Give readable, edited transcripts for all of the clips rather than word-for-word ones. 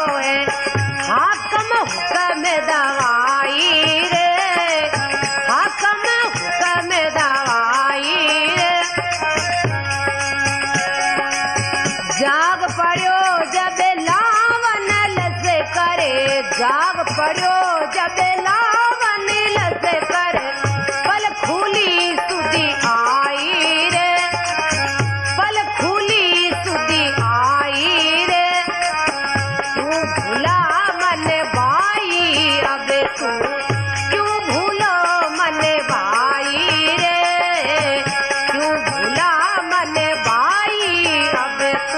है हाकम हुक्म दवाई रे, हाकम हुक्म दवाई रे। जाग पड़ो जब लावन लस करे, जाग पड़ो जब लावन लस करे, पल खुली सुधी आई रे, पल खुली सुधी आई रे। तू भूला मन भाई अब तू क्यों भूलो मन भाई रे, क्यों भूला मन भाई अब तू।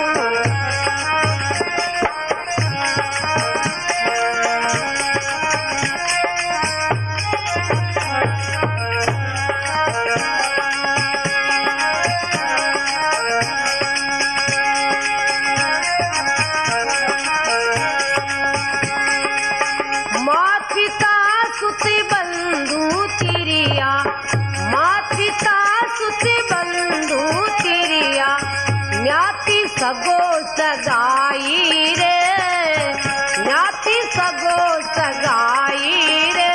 मात पिता सुत बंधु तिरिया, मात पिता सुत बंधु तिरिया, ज्ञाति सगो सगाई रे, ज्ञाति सगो सगाई रे।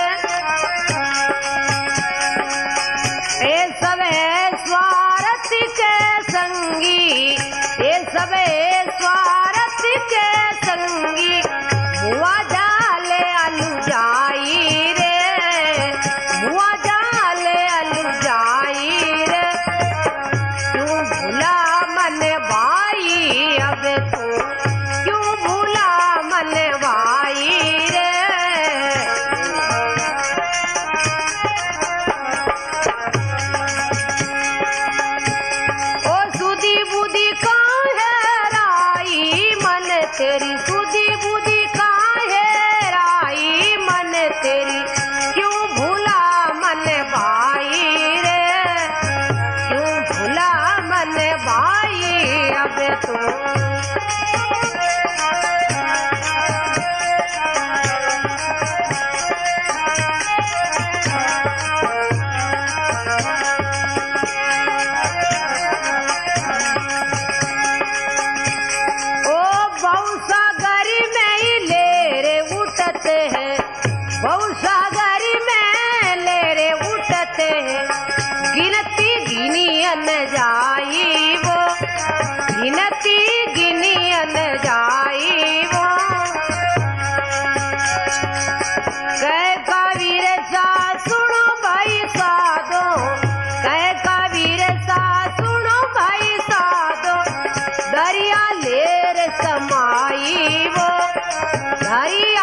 ए सबे स्वार्थ के संगी, ए सबे स्वार्थ के संगी, मुआ जाले अलू जाई रे, मुआ जाले अलू जाई रे। क्यों भूला मन भाई अब तू, क्यों भूला मन भाई रे। ओ सुधी बुद्धि काहे राई मन तेरी, सुधी बुद्धि काहे राई मन तेरी, क्यों भूला मन भाई रे, क्यों भूला मन भाई अब तू। बहुसागर में ही लेरे उठते हैं, बहुसागर में लेरे उठते हैं, गिनती गिनियन जाई वो, गिनती गिनियन जाई वो। कह कबीर सा सुनो भाई साधो, कह कबीर सा सुनो भाई साधो, दरिया लेर समाई वो, दरिया